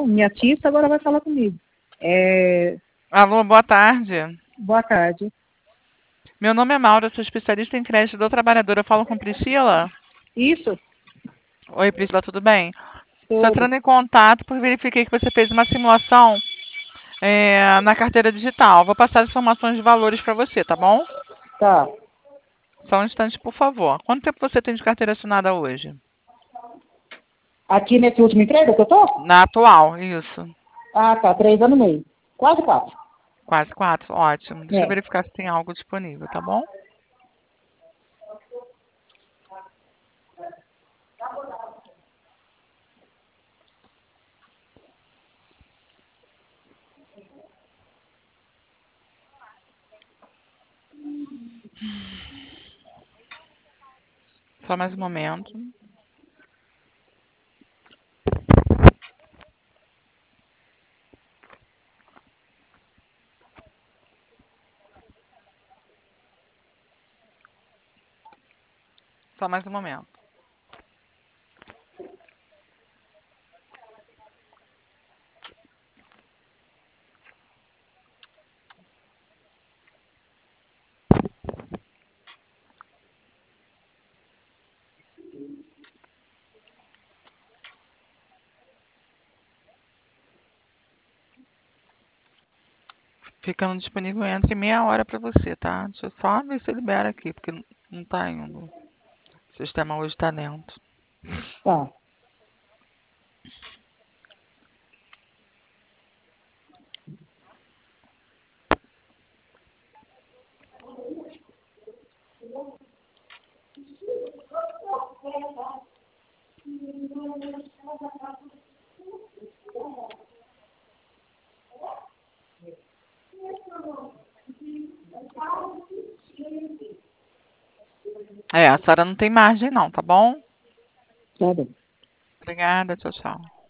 Não, minha tia agora vai falar comigo. Alô, boa tarde. Boa tarde. Meu nome é Maura, sou especialista em crédito do trabalhador. Eu falo com Priscila? Isso, Oi, Priscila, tudo bem? Estou tudo. entrando em contato porque verifiquei que você fez uma simulação na carteira digital. Vou passar as informações de valores para você, tá bom? Tá. Só um instante, por favor. Quanto tempo você tem de carteira assinada hoje? Aqui nesse último emprego que eu tô? Na atual, isso. Ah, tá, 3 anos e meio. Quase 4. Quase 4, ótimo. Deixa eu É. verificar se tem algo disponível, tá bom? Só mais um momento. Só mais um momento. Ficando disponível entre meia hora para você, tá? Deixa eu só ver se libera aqui, porque não tá indo. O sistema hoje tá lento. Tá. A senhora não tem margem não, tá bom? Tá bem. Obrigada, tchau, tchau.